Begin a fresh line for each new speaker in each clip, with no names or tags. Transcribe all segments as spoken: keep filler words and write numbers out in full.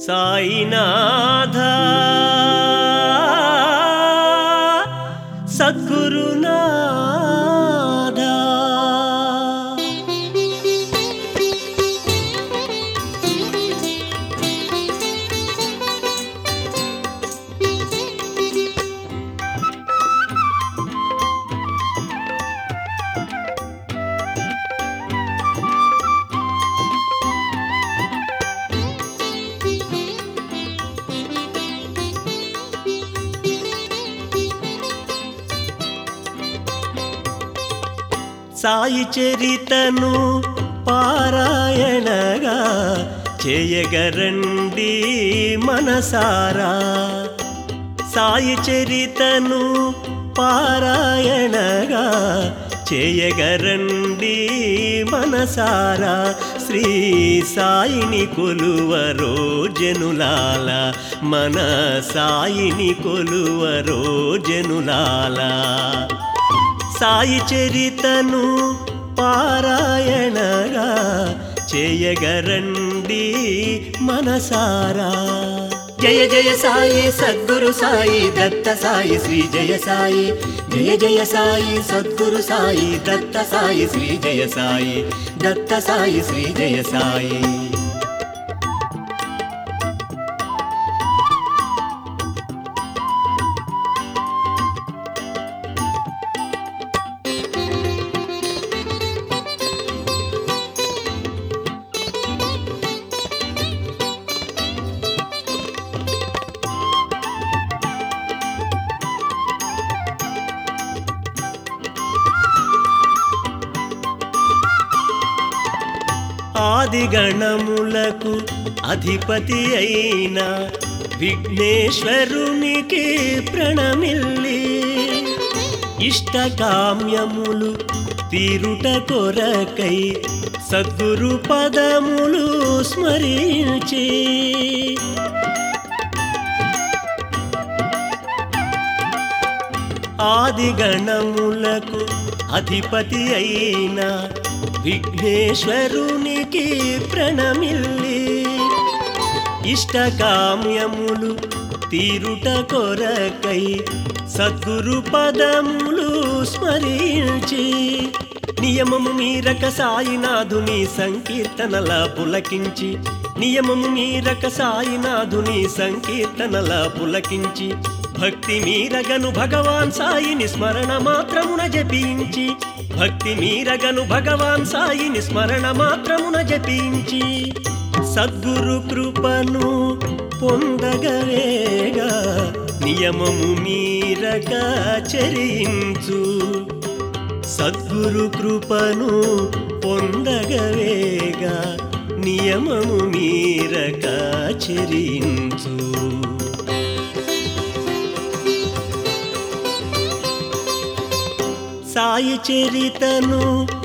సాయినాథ సద్గురునాథ సాయి చరితను పారాయణగా చేయగరండి మనసారా. సాయి చరితను పారాయణగా చేయగరండి మనసారా. శ్రీ సాయిని కొలువరో జనులాల, మన సాయిని కొలువరో జనులాల. సాయి చరితను పారాయణగా చేయగరండి మనసారా. జయ జయ సాయి సద్గురు సాయి దత్త సాయి శ్రీ జయ సాయి. జయ జయ సాయి సద్గురు సాయి దత్త సాయి శ్రీ జయ సాయి. దత్త సాయి శ్రీ జయ సాయి. ఆది గణములకు అధిపతి అయిన విఘ్నేశ్వరునికి ప్రణమిల్లి, ఇష్టకామ్యములు తీరుట కొరకై సద్గురు పదములు స్మరించి, ఆది గణములకు అధిపతి అయిన విఘ్నేశ్వరునికి ప్రణమిల్లి, ఇష్టకామ్యములు తీరుట కొరకై సద్గురు పదములు స్మరించి, నియమము మీరక సాయినాథుని సంకీర్తనల పులకించి, నియమము మీరక సాయినాథుని సంకీర్తనల పులకించి, భక్తి మీరగను భగవాన్ సాయిని స్మరణ మాత్రమున జపించి, భక్తి మీరగను భగవాన్ సాయిని స్మరణ మాత్రమున జపించి, సద్గురు కృపను పొందగవేగా నియమము మీరక చరించు. సద్గురు కృపను పొందగవేగా నియమము మీరక చరించు. సాయి చరితను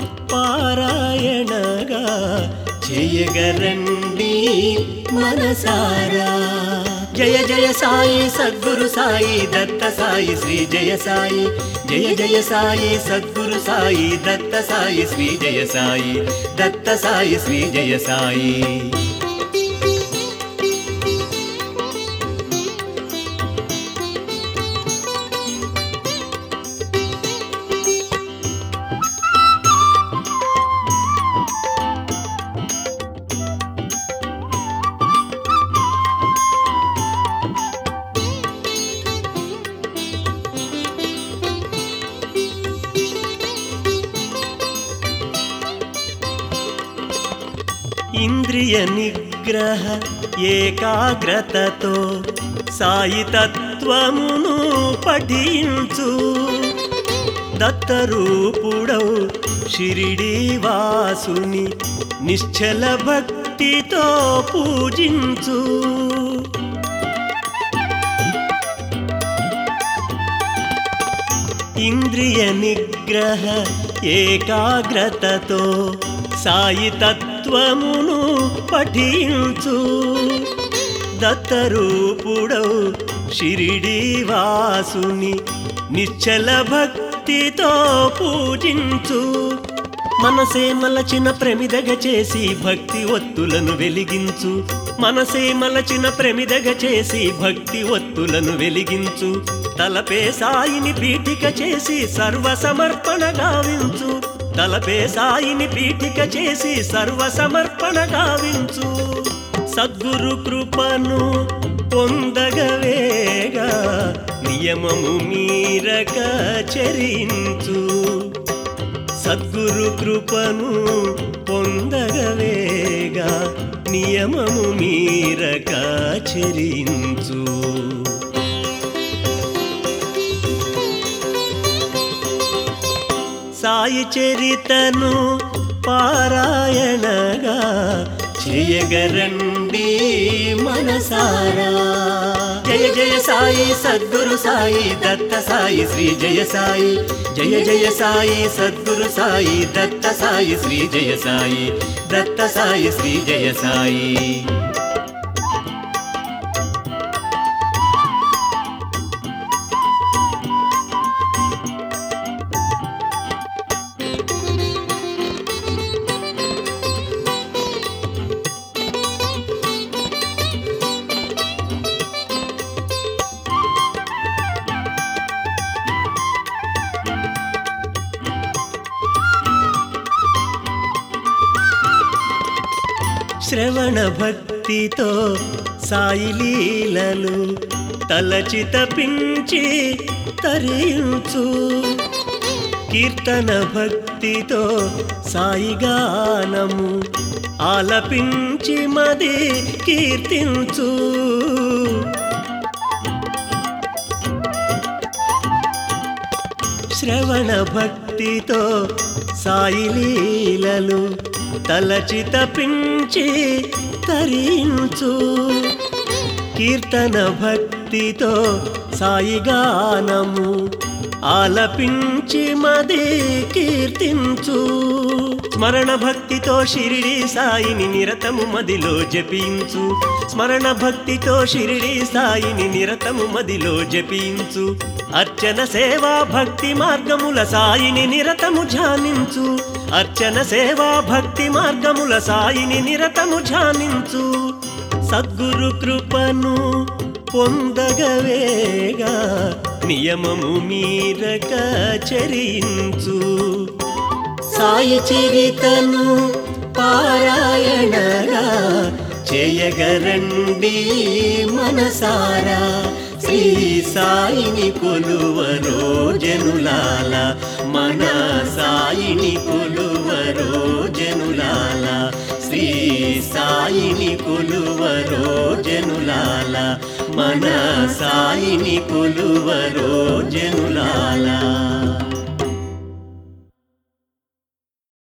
పారాయణగా చేయగరండి మనసారా. జయ జయ సాయి సద్గురు సాయి దత్త సాయి శ్రీ జయ సాయి. జయ జయ సాయి సద్గురు సాయి దత్త సాయి శ్రీ జయ సాయి. దత్త సాయి శ్రీ జయ సాయి. ఇంద్రియ నిగ్రహ ఏకాగ్రతతో సాయి తత్వమును పఠించు. దత్తరూపుడౌ షిరిడీ వాసుని నిశ్చల భక్తితో పూజించు. ఇంద్రియ నిగ్రహ ఏకాగ్రతతో సాయి తత్వమును పఠించు. దత్తరూపుడౌ షిరిడీ వాసుని నిశ్చల భక్తితో పూజించు. మనసే మలచిన ప్రమిదగ చేసి భక్తి ఒత్తులను వెలిగించు మనసే మలచిన ప్రమిదగ చేసి భక్తి ఒత్తులను వెలిగించు తలపే సాయిని పీఠిక చేసి సర్వ సమర్పణ గావించు తలపే సాయిని పీఠిక చేసి సర్వ సమర్పణ గావించు సద్గురు కృపను పొందగవేగా నియమము మీరక చరించు సద్గురు కృపను పొందగవేగా నియమము మీరక చరించు సాయి చరితను పారాయణగా చేయగరండి మనసారా జయ జయ సాయి సద్గురు సాయి దత్త సాయి శ్రీ జయ సాయి జయ జయ సాయి సద్గురు సాయి దత్త సాయి శ్రీ జయ సాయి దత్త సాయి శ్రీ జయ సాయి శ్రవణ భక్తితో సాయి లీలలు తలచి తపించి తరించు కీర్తన భక్తితో సాయి గానము ఆలపించి మది కీర్తించు శ్రవణ భక్తితో సాయి లీలలు తలచి తపించి తరించు కీర్తన భక్తితో సాయి గానము ఆలపించి మది కీర్తించు స్మరణ భక్తితో షిరిడి సాయిని నిరతము మదిలో జపించు స్మరణ భక్తితో షిరిడి సాయిని నిరతము మదిలో జపించు అర్చన సేవా భక్తి మార్గముల సాయిని నిరతము ధ్యానించు అర్చన సేవా భక్తి మార్గముల సాయిని నిరతము ధ్యానించు సద్గురు కృపను పొందగవేగా నియమము మీరక చరించు సాయి చరితను పారాయణగా చేయగరండి మనసారా శ్రీ సాయిని కొలువరో జనులాల మన సాయిని కొలువరో జనులాల శ్రీ సాయిని కొలువరో జనులాల మన సాయిని కొలువరో జనులాల